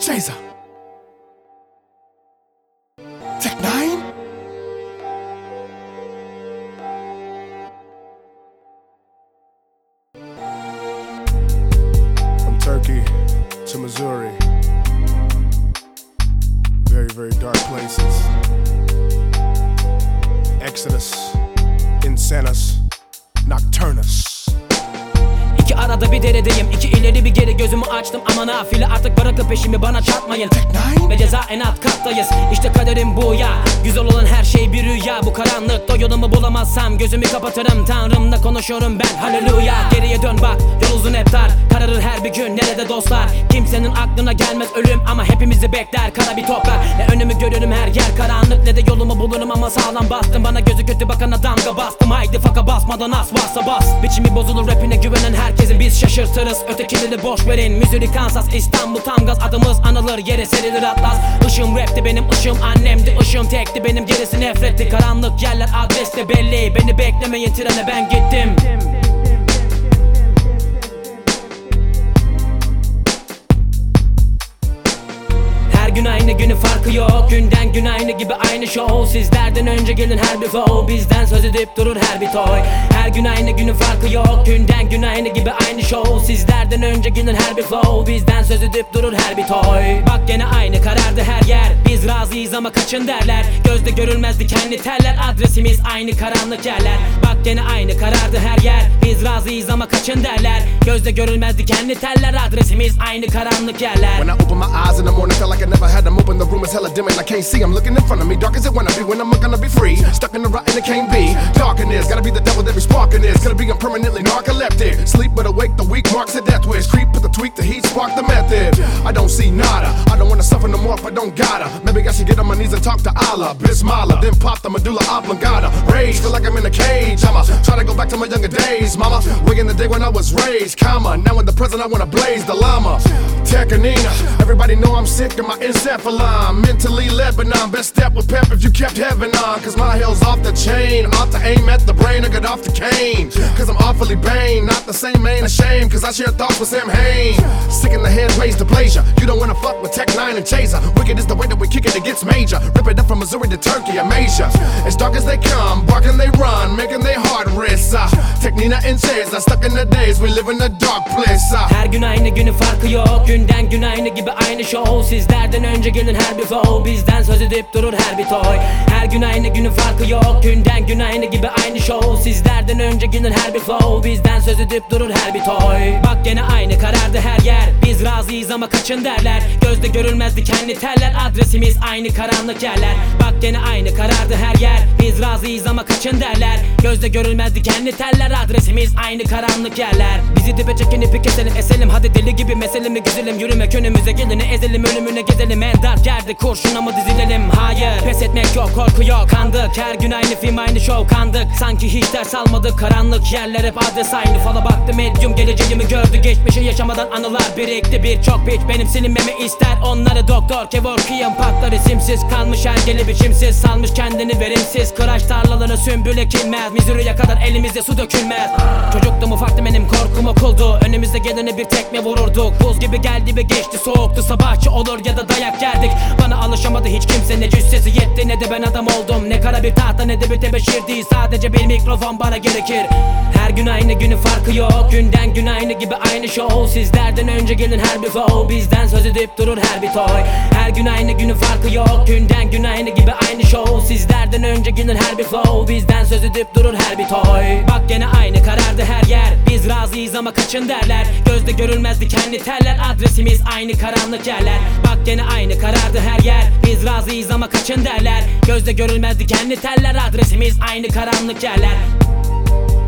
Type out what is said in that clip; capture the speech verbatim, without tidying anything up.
Chaser, Tech Nine. From Turkey to Missouri, very, very dark places. Exodus, Insanus, Nocturnus. İki arada bir deredeyim, iki ileri bir geri, gözümü açtım ama nafile, artık bırakıp peşimi bana çarpmayın. Ve ceza en alt kattayız, işte kaderim bu ya. Güzel olan her şey bir rüya, bu karanlıkta yolumu bulamazsam gözümü kapatırım. Tanrımla konuşuyorum ben, haleluya. Geriye dön bak, yol uzun hep dar, kararır her bir gün nerede dostlar. Kimsenin aklına gelmez ölüm ama hepimizi bekler kara bir toprak. Ne önümü görürüm, her yer karanlık, ne de yolumu bulurum ama sağlam bastım. Bana gözü kötü bakana damga bastım, haydi faka basmadan as varsa bas. Biçimi bozulur rapine güvenen herkesin, biz şaşırtırız ötekileri boş verin. Missouri, Kansas, İstanbul tam gaz, adımız anılır, yere serilir atlas. Işığım rapti benim, ışığım annemdi, ışığım tekti benim, gerisi nefretti. Karanlık yerler adreste belli, beni beklemeyin trene ben gittim. Her gün aynı, günü farkı yok, günden gün aynı gibi aynı show. Sizlerden önce gelin her bir flow, bizden söz edip durur her bir toy. Her gün aynı, günü farkı yok, günden gün aynı gibi aynı show. Sizlerden önce gelin her bir flow, bizden söz edip durur her bir toy. Bak gene aynı karardı her yer, biz razıyız ama kaçın derler. Gözde görülmez dikenli teller, adresimiz aynı karanlık yerler. Bak gene aynı karardı her yer, biz razıyız ama kaçın derler. Gözde görülmez dikenli teller, adresimiz aynı karanlık yerler. When I open my eyes in the morning, felt like I never had them open. The room is hella dim and I can't see. I'm looking in front of me, dark as it wanna be when I'm gonna be free. Stuck in the rut and it can't be. Dark in this, gotta be the devil that be sparking this. Gotta be I'm permanently narcoleptic. Sleep but awake, the weak marks a death wish. Creep, put the tweak, the heat, spark the method. I don't see nada, I don't wanna suffer no more if I don't gotta. Maybe I should get on my knees and talk to Allah, Bismillah, then pop the medulla oblongata. Rage, feel like I'm in a cage, I'ma try to go back to my younger days, mama. Way in the day when I was raised, comma. Now in the present I wanna blaze the llama. Tekanina, everybody know I'm sick of my encephalon. Mentally led, but now I'm best step with pep if you kept heaven on. Cause my hell's off the chain, ought to aim at the brain or get off the cane. Cause I'm awfully vain, not the same main ashamed. Cause I share thoughts with Sam Hain. Sick in the head, raised to pleasure. You don't wanna fuck with Tech Nine and Chaser. Wicked is the way that we kick it, it gets major. Rip it up from Missouri to Turkey, Amasia. As dark as they come, barking they run, making they heart race. uh, Tech Nina and Chaser, stuck in the days, we live in a dark place. uh. Her gün aynı, günü farkı yok, günden gün aynı gibi aynı show. Sizlerden önce gelin her bir flow, bizden söz edip durur her bir toy. Her gün aynı, günü farkı yok, günden gün aynı gibi aynı show. Sizlerden önce gelin her bir flow, bizden söz edip durur her bir toy. Bak gene aynı karardı her yer, biz razıyız ama kaçın derler. Gözde görülmez dikenli teller, adresimiz aynı karanlık yerler. Bak gene aynı karardı her yer, biz razıyız ama kaçın derler. Gözde görülmez dikenli teller, adresimiz aynı karanlık yerler. Bizi dibe çekin ipi keselim, eselim hadi deli gibi meselemi güzelim. Yürümek önümüze geleni ezelim, ölümüne gezelim. En dark yerde kurşuna mı dizilelim? Hayır, pes etmek yok, korku yok. Kandık, her gün aynı film aynı show. Kandık, sanki hiç ders almadık. Karanlık yerler hep adres aynı. Fala baktı medyum, geleceğimi gördü. Geçmişi yaşamadan anılar birikti. Birçok piç benim silinmemi ister. Onları doktor Kevorkian patlar, isimsiz kalmış hergeli biçimsiz. Salmış kendini verimsiz, kıraç tarlaları sümbül ekilmez. Missouri'ye kadar elimizde su dökülmez. Çocuktum ufaktım, benim korkum okuldu. Önümüzde gelene bir tekme vururduk. Buz gibi geldi ve geçti, soğuktu. Sabahçı olur ya da dayak yerdik. Bana alışamadı hiç kimse, ne cüssesi yetti ne de ben adam oldum. Ne kara bir tahta ne de bir tebeşir değil, sadece bir mikrofon bana gerekir. Her gün aynı, günü farkı yok, günden gün aynı gibi aynı show. Sizlerden önce gelin her bir flow, bizden söz edip durur her bir toy. Her gün aynı, günü farkı yok, günden gün aynı gibi aynı show. Sizlerden önce gelin her bir flow, bizden söz edip durur her bir toy. Bak gene aynı karardı her yer, biz razıyız ama kaçın derler. Gözde görülmez dikenli teller, adresimiz aynı karanlık yerler. Bak gene aynı karardı her yer, biz razıyız ama kaçın derler. Gözde görülmez dikenli teller, adresimiz aynı karanlık yerler.